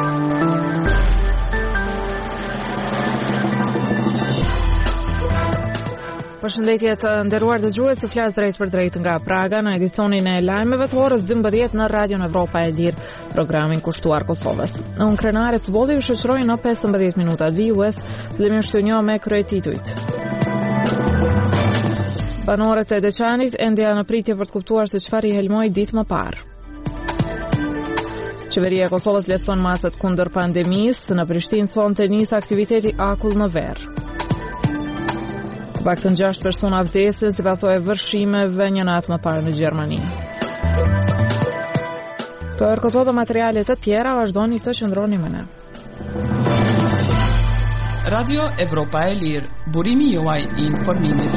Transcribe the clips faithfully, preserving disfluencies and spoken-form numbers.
Përshëndetje të nderuar dëgjues, u flas drejt për drejt nga Praga në edicionin e lajmeve të orës dymbëdhjetë në Radion Evropa e Lirë, programin kushtuar Kosovës. Në unë krenare të futbollit ju shoqëroj në pesëmbëdhjetë minuta vijues, fillimisht një me kryetitujt. Banorët e Deçanit ende janë në pritje për të kuptuar se çfarë i helmoi ditë më parë. Qeveria e Kosovës lehtëson masat kundër pandemisë, në Prishtinë sonte nis aktiviteti akull në Verë. Paktën gjashtë persona vdesin sipas e vërshimeve një natë më parë në Gjermani. Për këto dhe materiale të tjera vazhdoni të qëndroni me ne. Radio Evropa e Lirë, burimi juaj i informimit.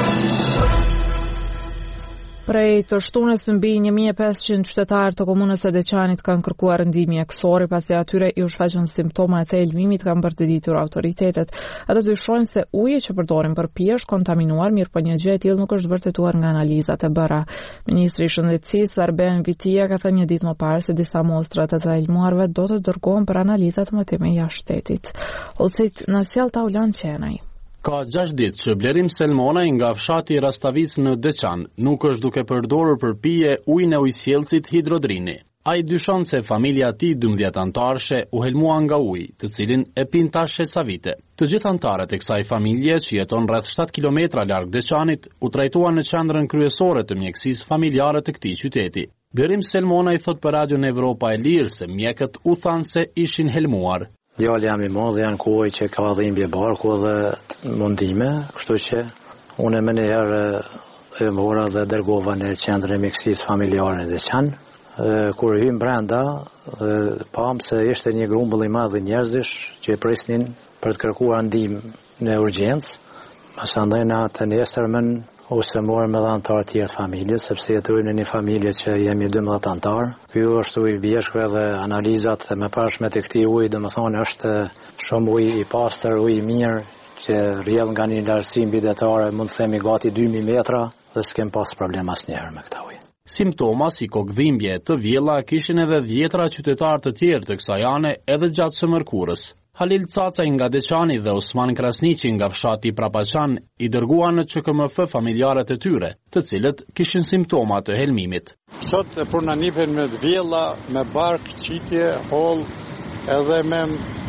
Prej të shtunës mbi një mijë e pesëqind qytetarë të komunës së Deçanit kanë kërkuar ndihmë mjekësore pasi atyre i u shfaqën simptomat e elmimit, kanë bërë të ditur autoritetet. Ata dyshojnë se uji që përdorin për pije është kontaminuar, mirë po një gjë e tillë nuk është vërtetuar nga analizat e bëra. Ministri i Shëndetësisë Arben Vitia ka thënë një ditë më parë se disa mostra të të elmuarve do të dërgohen për analizat më të mëdha jashtë shtetit. Olcit në sjell Taulan Qenaj. Ka gjashtë ditë që Blerim Selmonaj nga fshati Rastavic në Deçan nuk është duke përdorur për pije ujin e ujësjellësit hidrodrini. Ai dyshon se familja e tij dymbëdhjetë anëtarshe u helmua nga uji, të cilin e pin tash sa vite. Të gjithë anëtarët e kësaj familje, që jeton rreth shtatë kilometra larg Deçanit, u trajtuan në qendrën kryesore të mjekësisë familjare të këtij qyteti. Blerim Selmonaj thot për Radion Evropa e Lirë se mjekët u thanë se ishin helmuar. Djali jam i madh, janë kohë që ka dhimbje barku dhe mundime, kështu që unë më njëherë e mora dhe dërgova në qendrën e mjekësisë familjare në Deçan. Kur hym brenda, pam se ishte një grumbull i madh i njerëzish që prisnin për të kërkuar ndihmë në urgjencë. Pasandaj na të nesërmën ose morëm edhe antarë të tjerë familjes, sepse jetojmë në një familje që jemi dymbëdhjetë antarë. Ky është uji i vjeshtë dhe analizat e mëparshme të këtij uji, domethënë është shumë uji i pastër, uji i mirë që rrjedh nga një lartësi mbydetare, mund të themi gati dy mijë metra, dhe s'kem pas problem asnjëherë me këtë ujë. Simptoma si kokëdhimbje të vjella kishin edhe dhjetra qytetarë të tjerë të kësaj ane edhe gjatë së mërkurës. Halil Cacaj nga Deçani dhe Osman Krasniqi nga fshati Prapaqan i dërguan në Ç K M F familjarët e tyre, të cilët kishin simptoma të helmimit. Sot e puna nipen me vjella, me bark, qitje, holl, edhe me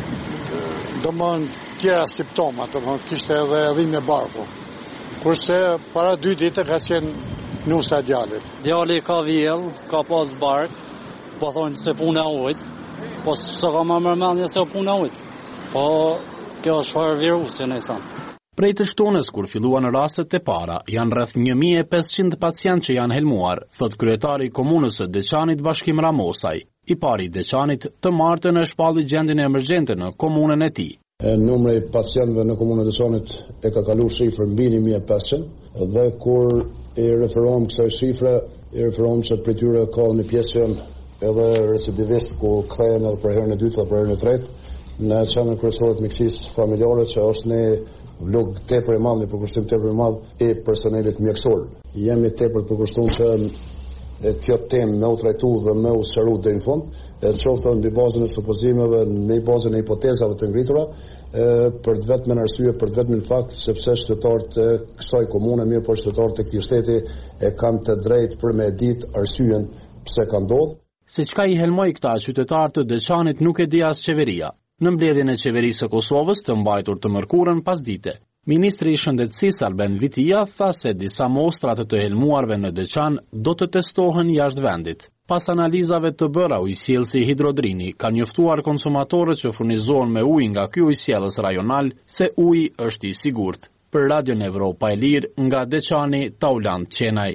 domon tjera simptoma, domon kishte edhe dhimbje barku. Kurse para dy ditë ka qenë nusa djalit. Djali ka vjell, ka pas bark, po thonë se puna ujt, po s'ka ka më mërmendje se puna ujt. Po, kjo është farë virusi në sa. Prej të shtunës kur filluan rastet e para, janë rreth një mijë e pesëqind pacientë që janë helmuar, thot kryetari i komunës së Deçanit Bashkim Ramosaj. I pari i Deçanit të martën e shpalli gjendjen e emergjente në komunën e tij. Numri i pacientëve në komunën e Deçanit e ka kaluar shifrën mbi një mijë e pesëqind dhe kur i referohem kësaj shifre, i referohem se prej tyre ka një pjesë edhe recidivist ku kthehen edhe për herën e dytë apo për herën e tretë në qendrën kryesore të mjekësisë familjare, që është një vlog tepër i madh, një përkushtim tepër i madh i personelit mjekësor. Jemi tepër të përkushtuar që kjo temë me u trajtu dhe me u sqaru deri në fund, e qoftë mbi bazën e supozimeve, në bazën e hipotezave të ngritura, për të vetëm arsye, për të vetëm fakt, sepse qytetarët e kësaj komune, mirë po qytetarët e këtij shteti e kanë të drejtë për me ditë arsyen pse ka ndodhur. Se çka i helmoi këta qytetarë të Deçanit nuk e di as qeveria. Në mbledhjen e qeverisë së Kosovës të mbajtur të mërkurën pasdite, Ministri i Shëndetësisë Arben Vitia tha se disa mostra të të helmuarve në Deçan do të testohen jashtë vendit. Pas analizave të bëra, ujësjellësi hidrodrini ka njoftuar konsumatorët që furnizohen me ujë nga ky ujësjellës rajonal se uji është i sigurt. Për Radion Evropa e Lirë nga Deçani, Taulan Qenaj.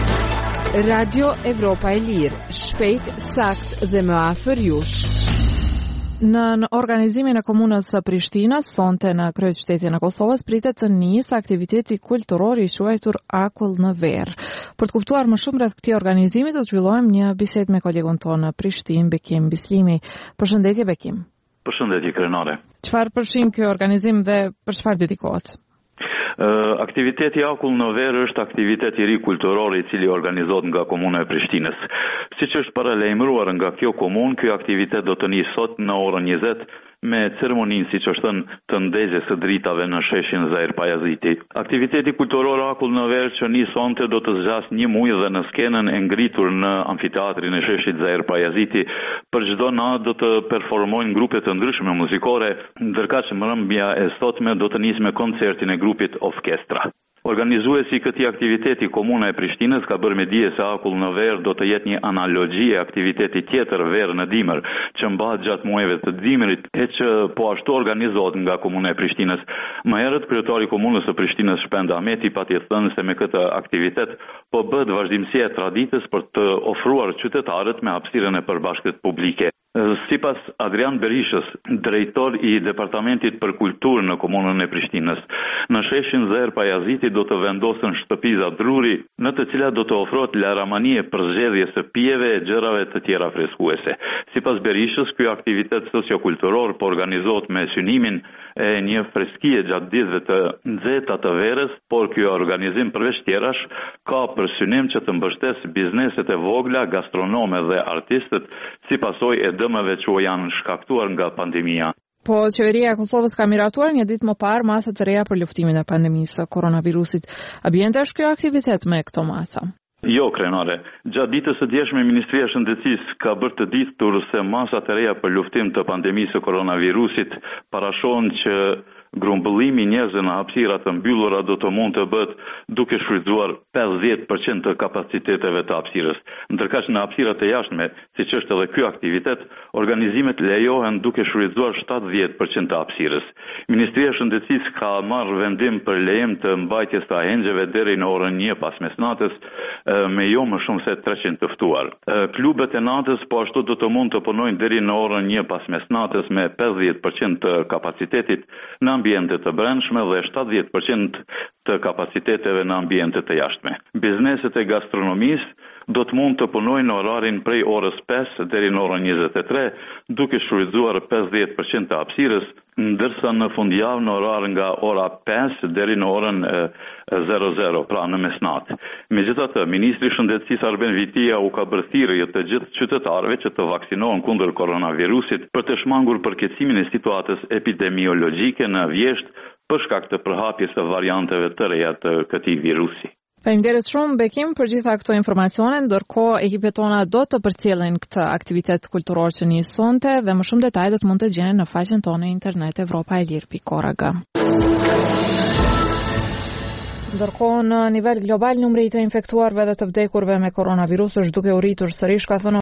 Radio Evropa e Lirë, shpejt, sakt dhe më afër jush. Në, në organizimin e komunës së Prishtinës, sonte në kryeqytetin e Kosovës, pritet të nisë aktiviteti kulturor i quajtur Akull në Verë. Për të kuptuar më shumë rreth këtij organizimi, do të zhvillojmë një bisedë me kolegun tonë në Prishtinë, Bekim Bislimi. Përshëndetje Bekim. Përshëndetje Krenare. Çfarë përfshin ky organizim dhe për çfarë dedikohet? Aktiviteti Akull në Ver është aktivitet i ri kulturor i cili organizohet nga Komuna e Prishtinës. Siç është paralajmëruar nga kjo komunë, ky aktivitet do të nisë sot në orën njëzet me ceremoninë siç është të ndezjes së dritave në sheshin Zair Pajaziti. Aktiviteti kulturor Akull në Ver që nis sonte do të zgjasë një muaj dhe në skenën e ngritur në amfiteatrin e sheshit Zair Pajaziti për çdo natë do të performojnë grupe të ndryshme muzikore, ndërkaq që mbrëmja e sotme do të nisë me koncertin e grupit Orkestra. Organizuesi i këtij aktiviteti, Komuna e Prishtinës, ka bërë me dije se Akull në Ver do të jetë një analogji e aktivitetit tjetër Ver në dimër, që mbahet gjatë muajve të dimrit e që po ashtu organizohet nga Komuna e Prishtinës. Më herët kryetari i Komunës së Prishtinës Shpend Ahmeti pati thënë se me këtë aktivitet po bëhet vazhdimësia e traditës për të ofruar qytetarët me hapësirën e përbashkët publike. Sipas Adrian Berishës, drejtor i Departamentit për Kulturë në Komunën e Prishtinës, në sheshin Zair Pajaziti do të vendosen shtëpiza druri, në të cilat do të ofrohet lajramanie për zgjedhje së pijeve e gjërave të tjera freskuese. Sipas Berishës, ky aktivitet sociokulturor po organizohet me synimin e një freskie gjatë ditëve të nxehta të verës, por ky organizim përveç tjerash ka për synim që të mbështesë bizneset e vogla, gastronomë dhe artistët si pasojë e dëmeve që u janë shkaktuar nga pandemia. Po, qeveria e Kosovës ka miratuar një ditë më parë masa të reja për luftimin e pandemisë së koronavirusit. A bjente është kjo aktivitet me këto masa? Jo, krenare. Gjatë ditës së djeshme, Ministria e Shëndetësisë ka bërë të ditur se masat e reja për luftim të pandemisë së koronavirusit parashon që grumbëllimi i njerëzve në hapësira të mbyllura do të mund të bëhet duke shfrytzuar pesëdhjetë përqind të kapaciteteve të hapësirës. Ndërkaq në hapësirat e jashtme, siç është edhe ky aktivitet, organizimet lejohen duke shfrytzuar shtatëdhjetë përqind të hapësirës. Ministria e Shëndetësisë ka marrë vendim për lejem të mbajtjes të ahengjeve deri në orën një pas mesnatës me jo më shumë se treqind të ftuar. Klubet e natës po ashtu do të mund të punojnë deri në orën një pas mesnatës me pesëdhjetë përqind të kapacitetit në ambiente të brendshme dhe shtatëdhjetë përqind të kapaciteteve në ambiente të jashtme. Bizneset e gastronomisë do të mund të punojnë në orarin prej orës pesë deri në orën njëzet e tre, duke shfrytzuar pesëdhjetë përqind të hapësirës, ndërsa në fundjavë në orar nga ora pesë deri në orën zero zero, pra në mesnatë. Megjithatë, Ministri i Shëndetësisë Arben Vitia u ka bërë thirrje të gjithë qytetarëve që të vaksinohen kundër koronavirusit për të shmangur përkeçimin e situatës epidemiologjike në vjesht për shkak të përhapjes së varianteve të reja të këtij virusi. Faleminderit shumë Bekim për gjitha këto informacione, ndërkohë ekipet tona do të përcjellin këtë aktivitet kulturor që nis sonte dhe më shumë detaj do të mund të gjeni në faqen tonë internet europa e lir pikë org. Ndërkohë në nivel global numri i të infektuarve dhe të vdekurve me koronavirus është duke u rritur sërish, ka thënë